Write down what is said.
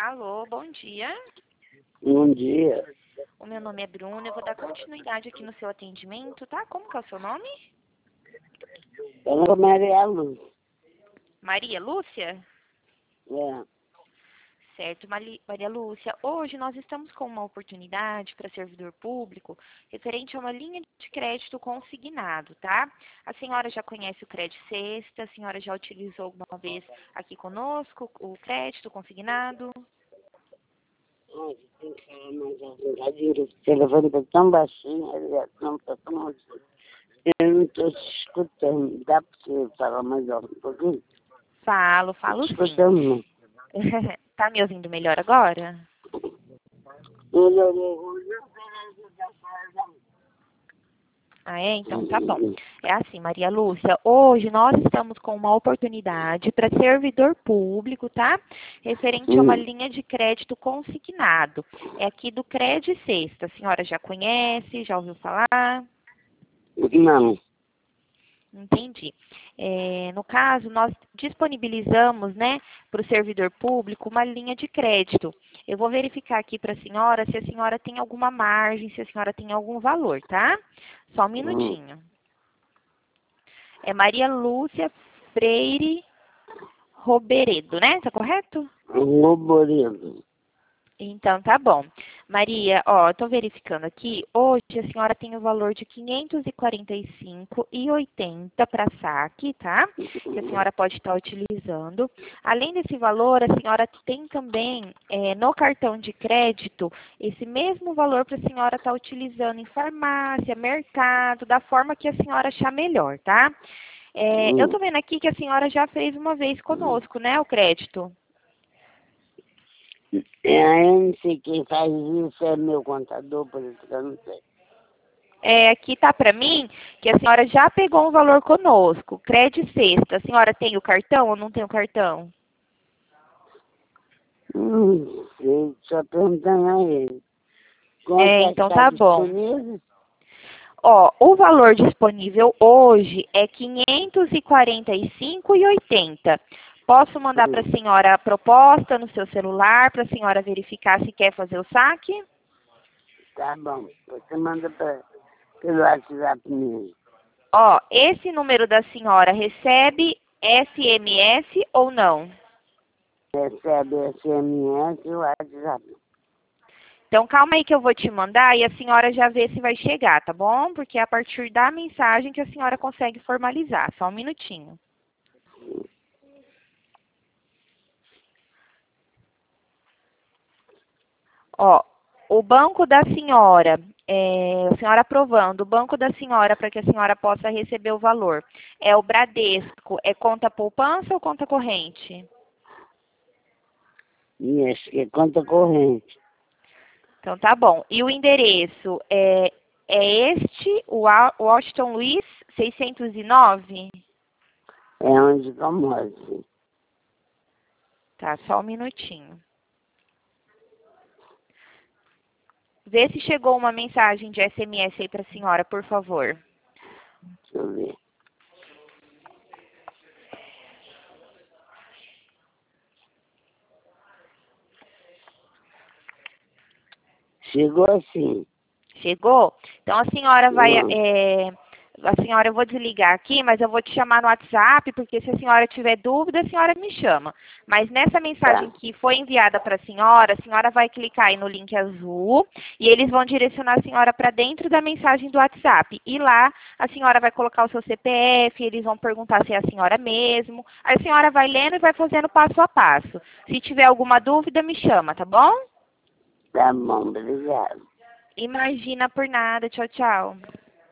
Alô, bom dia. Bom dia. O meu nome é Bruna, eu vou dar continuidade aqui no seu atendimento, tá? Como que é o seu nome? Eu sou Maria Luz. Maria Lúcia? É. Certo, Maria Lúcia. Hoje nós estamos com uma oportunidade para servidor público referente a uma linha de crédito consignado, tá? A senhora já conhece o Crédito Sexta? A senhora já utilizou alguma vez aqui conosco o crédito consignado? Ai, tem que falar mais alto. O telefone está tão baixinho, a ligação está tão alta. Eu não estou te escutando. Dá para você falar mais alto um pouquinho? Falo Estou te sim. escutando, não. Tá me ouvindo melhor agora? Melhorou. Ah, é? Então tá bom. É assim, Maria Lúcia, hoje nós estamos com uma oportunidade para servidor público, tá? Referente a uma linha de crédito consignado. É aqui do Crédito Sexta. A senhora já conhece, já ouviu falar? Não. Entendi. No caso, nós disponibilizamos, né, para o servidor público uma linha de crédito. Eu vou verificar aqui para a senhora se a senhora tem alguma margem, se a senhora tem algum valor, tá? Só um minutinho. É Maria Lúcia Freire Roberedo, né? Tá correto? Roboredo. Então, tá bom. Maria, ó, eu tô verificando aqui. Hoje a senhora tem o valor de R$ 545,80 para saque, tá? Que a senhora pode estar utilizando. Além desse valor, a senhora tem também no cartão de crédito esse mesmo valor para a senhora estar utilizando em farmácia, mercado, da forma que a senhora achar melhor, tá? Eu tô vendo aqui que a senhora já fez uma vez conosco, né, o crédito? Eu não sei quem faz isso, é meu contador, por isso que eu não sei. Aqui tá para mim que a senhora já pegou um valor conosco, Crédito Sexta. A senhora tem o cartão ou não tem o cartão? Sei, só perguntando a ele. Quanto é que Então está tá bom. disponível? Ó, o valor disponível hoje é R$ 545,80. Posso mandar para a senhora a proposta no seu celular para a senhora verificar se quer fazer o saque? Tá bom. Você manda pelo WhatsApp mesmo. Ó, esse número da senhora recebe SMS ou não? Recebe SMS e o WhatsApp. Então, calma aí que eu vou te mandar e a senhora já vê se vai chegar, tá bom? Porque é a partir da mensagem que a senhora consegue formalizar. Só um minutinho. Ó, o banco da senhora, a senhora aprovando, o banco da senhora para que a senhora possa receber o valor. É o Bradesco, é conta poupança ou conta corrente? E acho que é conta corrente. Então, tá bom. E o endereço é este, o Washington Luiz 609? É onde que eu moro, sim. Tá, só um minutinho. Vê se chegou uma mensagem de SMS aí para a senhora, por favor. Deixa eu ver. Chegou assim. Chegou? Então a senhora vai. Não. A senhora, eu vou desligar aqui, mas eu vou te chamar no WhatsApp, porque se a senhora tiver dúvida, a senhora me chama. Mas nessa mensagem Tá. que foi enviada para a senhora vai clicar aí no link azul e eles vão direcionar a senhora para dentro da mensagem do WhatsApp. E lá a senhora vai colocar o seu CPF, eles vão perguntar se é a senhora mesmo. Aí a senhora vai lendo e vai fazendo passo a passo. Se tiver alguma dúvida, me chama, tá bom? Tá bom, obrigado. Imagina por nada. Tchau, tchau.